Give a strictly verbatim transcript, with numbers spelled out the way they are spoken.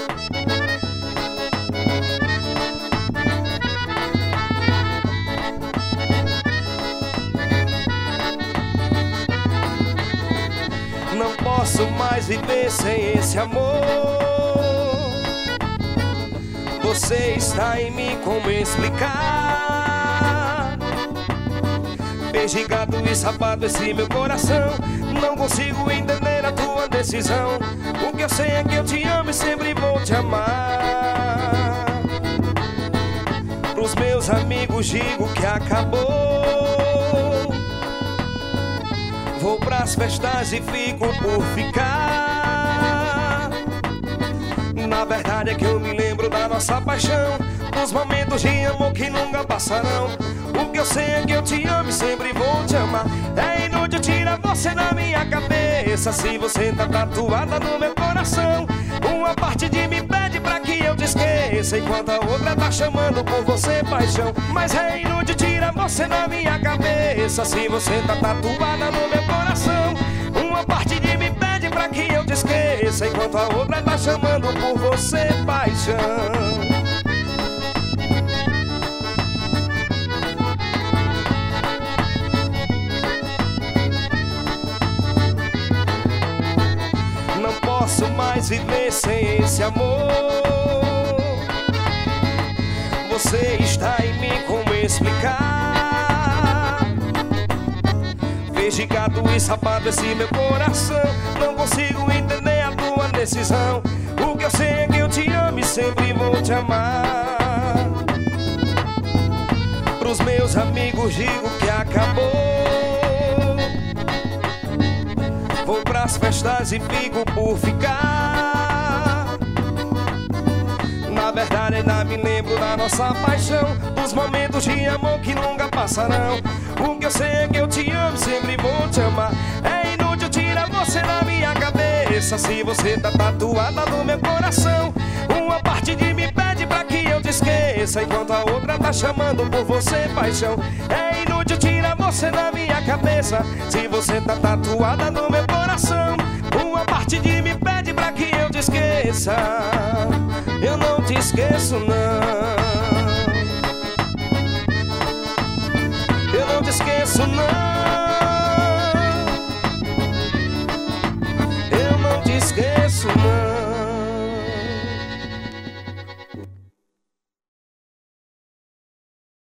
Não posso mais viver sem esse amor. Você está em mim, como explicar? Beijo, gato e sapato, esse meu coração. Não consigo entender a tua decisão. O que eu sei é que eu te amo e sempre vou te amar. Pros meus amigos digo que acabou. Vou pras festas e fico por ficar. Na verdade é que eu me lembro da nossa paixão, dos momentos de amor que nunca passarão. O que eu sei é que eu te amo e sempre vou te amar. É inútil tirar você da minha cabeça. Se você tá tatuada no meu coração, uma parte de mim pede pra que eu te esqueça, enquanto a outra tá chamando por você paixão. Mas é inútil tirar você da minha cabeça. Se você tá tatuada no meu coração, uma parte de mim pede pra que eu te esqueça, enquanto a outra tá chamando por você paixão. Não posso mais viver sem esse amor. Você está em mim, como explicar? Vejo gato e sapato, esse meu coração. Não consigo entender a tua decisão. O que eu sei é que eu te amo e sempre vou te amar. Pros meus amigos digo que acabou. Vou pras festas e fico por ficar. Na verdade ainda me lembro da nossa paixão, dos momentos de amor que nunca passarão. O que eu sei é que eu te amo e sempre vou te amar. É inútil tirar você da minha cabeça. Se você tá tatuada no meu coração, uma parte de mim pede pra que eu te esqueça, enquanto a outra tá chamando por você paixão. É inútil tirar você da minha cabeça. Se você tá tatuada no meu coração, uma parte de mim pede pra que eu te esqueça. Eu não te esqueço não. Eu não te esqueço não.